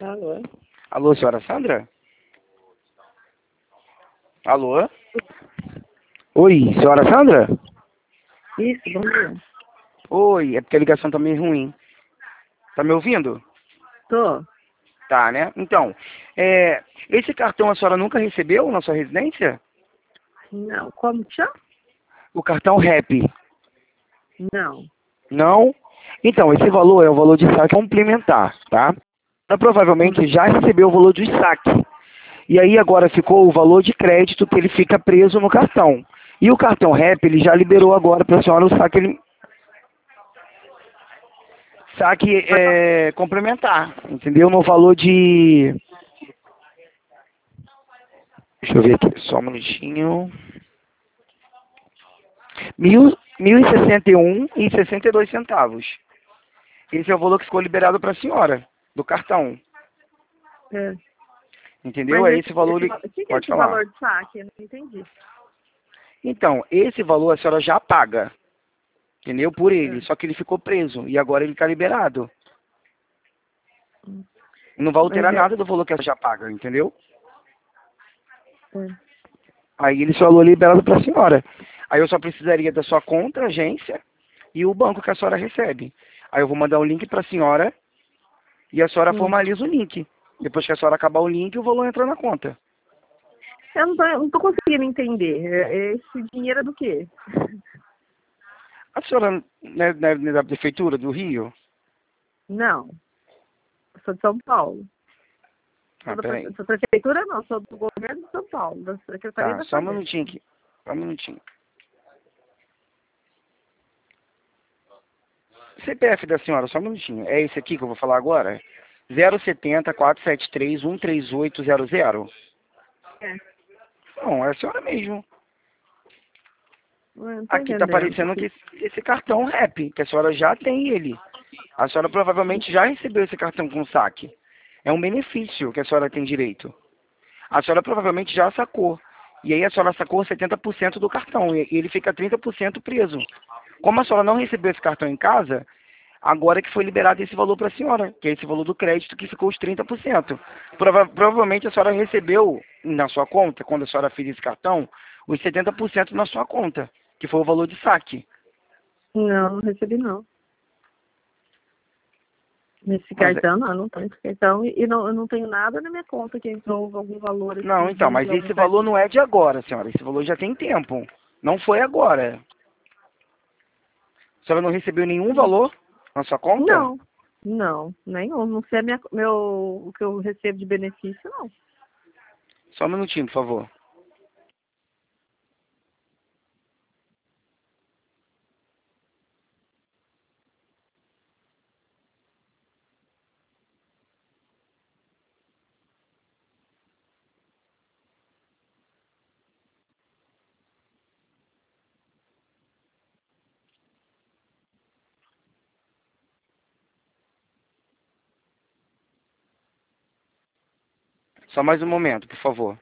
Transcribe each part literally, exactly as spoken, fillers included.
Alô? Alô, senhora Sandra? Alô? Oi, senhora Sandra? Isso, bom dia. Oi, é porque a ligação tá meio ruim. Tá me ouvindo? Tô. Tá, né? Então, é, esse cartão a senhora nunca recebeu na sua residência? Não. Como que chama? O cartão RAP? Não. Não? Então, esse valor é o valor de saque complementar, tá? Ela provavelmente já recebeu o valor de saque. E aí agora ficou o valor de crédito que ele fica preso no cartão. E o cartão RAP, ele já liberou agora para a senhora o saque, ele, saque é, complementar, entendeu? No valor de... Deixa eu ver aqui, só um minutinho. Mil, mil e sessenta e um e sessenta e dois centavos. Esse é o valor que ficou liberado para a senhora, do cartão. É. Entendeu? Mas É esse, esse valor... esse, li- va- o que, que é Pode esse falar. valor de saque? Eu não entendi. Então, esse valor a senhora já paga, entendeu? Por É. ele. Só que ele ficou preso e agora ele está liberado. Hum. Não vai Mas alterar é, nada do valor que ela já paga, entendeu? é. Aí esse valor é liberado para a senhora. Aí eu só precisaria da sua conta, agência e o banco que a senhora recebe. Aí eu vou mandar o link para a senhora e a senhora Hum. formaliza o link. Depois que a senhora acabar o link, o valor entra na conta. Eu não tô, eu não tô conseguindo entender. É- é Esse dinheiro é do quê? A senhora não é, não é da prefeitura do Rio? Não. Eu sou de São Paulo. Sou Ah, da, peraí. prefe- sou da prefeitura, não. Sou do governo de São Paulo, da Secretaria Tá, da só um Fazenda. minutinho aqui. Só um minutinho. C P F da senhora, só um minutinho. É esse aqui que eu vou falar agora? zero setenta, quatrocentos e setenta e três, cento e trinta e oito zero zero. É. Não, é a senhora mesmo. Eu não tô Aqui tá entendendo. aparecendo que esse cartão RAP, que a senhora já tem ele. A senhora provavelmente já recebeu esse cartão com saque. É um benefício que a senhora tem direito. A senhora provavelmente já sacou. E aí a senhora sacou setenta por cento do cartão e ele fica trinta por cento preso. Como a senhora não recebeu esse cartão em casa, agora é que foi liberado esse valor para a senhora, que é esse valor do crédito que ficou os trinta por cento. Prova provavelmente a senhora recebeu na sua conta, quando a senhora fez esse cartão, os setenta por cento na sua conta, que foi o valor de saque. Não, não recebi não. Nesse Mas, é- cartão, não, eu não tenho esse cartão. E e não, eu não tenho nada na minha conta que entrou algum valor não, esses então, dias mas de algum esse valor cartão. não é de agora, senhora. Esse valor já tem tempo. Não foi agora. A senhora não recebeu nenhum valor na sua conta? Não, não, nenhum. Não sei a minha, meu, o que eu recebo de benefício, não. Só um minutinho, por favor. Só mais um momento, por favor.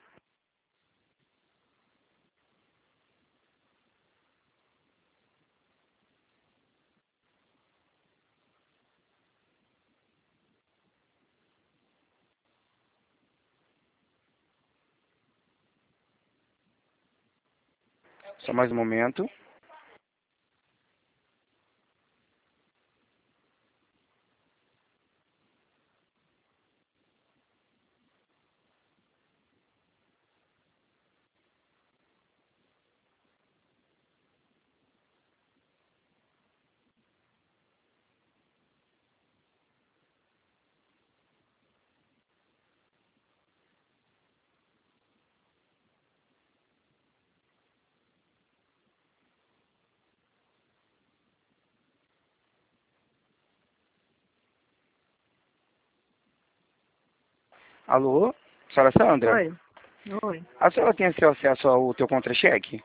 Só mais um momento. Alô? Senhora Sandra? Oi, oi. A senhora tem seu acesso ao teu contra-cheque?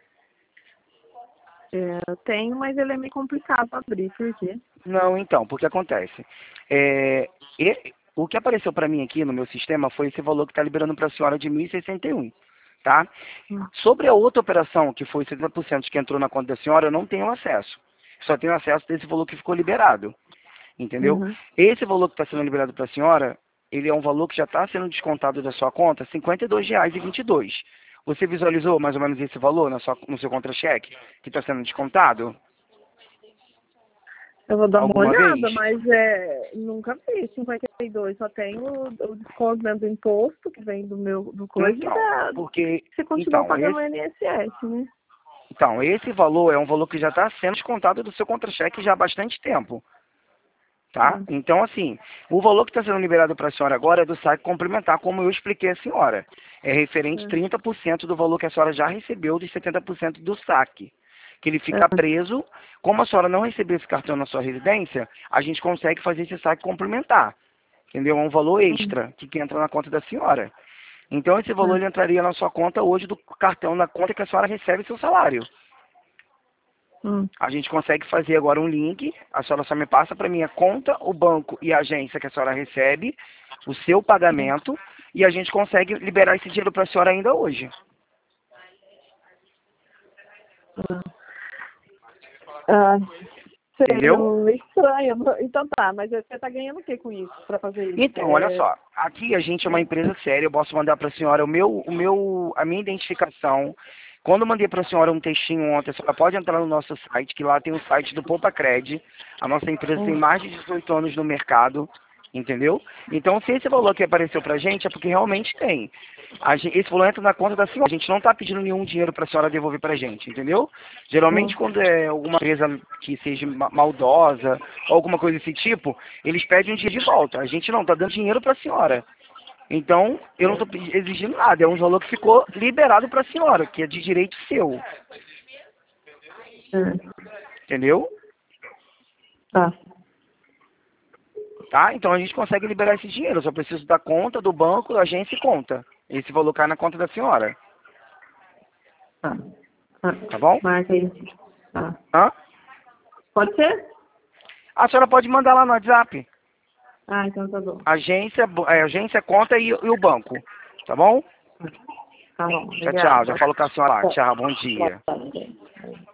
É, eu tenho, mas ele é meio complicado para abrir, por quê? Não, então, porque acontece. É, e- o que apareceu para mim aqui no meu sistema foi esse valor que está liberando para a senhora de mil e sessenta e um, tá? Hum. Sobre a outra operação, que foi setenta por cento que entrou na conta da senhora, eu não tenho acesso. Só tenho acesso desse valor que ficou liberado, entendeu? Uhum. Esse valor que está sendo liberado para a senhora ele é um valor que já está sendo descontado da sua conta, cinquenta e dois reais e vinte e dois centavos. Você visualizou mais ou menos esse valor na sua, no seu contra-cheque que está sendo descontado? Eu vou dar uma Alguma olhada, vez? mas é, nunca vi cinquenta e dois, só tem o, o desconto mesmo do imposto, que vem do meu do coisa, e Então, da, porque você continua então pagando o esse, I N S S, né? então, esse valor é um valor que já está sendo descontado do seu contra-cheque já há bastante tempo. Tá? Hum, Então, assim, o valor que está sendo liberado para a senhora agora é do saque complementar, como eu expliquei à senhora. É referente é, trinta por cento do valor que a senhora já recebeu dos setenta por cento do saque. Que ele fica é, preso. Como a senhora não recebeu esse cartão na sua residência, a gente consegue fazer esse saque complementar. Entendeu? É um valor hum, extra que, que entra na conta da senhora. Então, esse valor ele é, entraria na sua conta hoje do cartão, na conta que a senhora recebe seu salário. hum, A gente consegue fazer agora um link, a senhora só me passa para minha conta, o banco e a agência que a senhora recebe, o seu pagamento, e a gente consegue liberar esse dinheiro para a senhora ainda hoje. hum. Ah, sei, Entendeu? eu- estranho. Então tá, mas você tá ganhando o que com isso, pra fazer isso? Então, olha É, só, aqui a gente é uma é, empresa séria, eu posso mandar para a senhora o meu, o meu, a minha identificação. Quando eu mandei para a senhora um textinho ontem, a senhora pode entrar no nosso site, que lá tem o site do Poupa Cred. A nossa empresa tem hum, mais de dezoito anos no mercado, entendeu? Então, se esse valor que apareceu para a gente, é porque realmente tem. A gen- esse valor entra na conta da senhora. A gente não está pedindo nenhum dinheiro para a senhora devolver para a gente, entendeu? Geralmente, hum, quando é alguma empresa que seja ma- maldosa, ou alguma coisa desse tipo, eles pedem um dinheiro de volta. A gente não, está dando dinheiro para a senhora. Então, eu não estou exigindo nada. É um valor que ficou liberado para a senhora, que é de direito seu. é, Entendeu? tá. Tá? Então a gente consegue liberar esse dinheiro. Eu só preciso da conta, do banco, da agência e conta. Esse valor cai na conta da senhora. Tá. Tá. Tá bom? Marca aí. Tá. Hã? Pode ser? A senhora pode mandar lá no WhatsApp. Ah, então tá bom. Agência, bo- é, agência, conta e, e o banco. Tá bom? Tá bom, Tchau, tchau. obrigada. Já falo com a senhora lá. Boa Tchau, bom boa dia. tarde.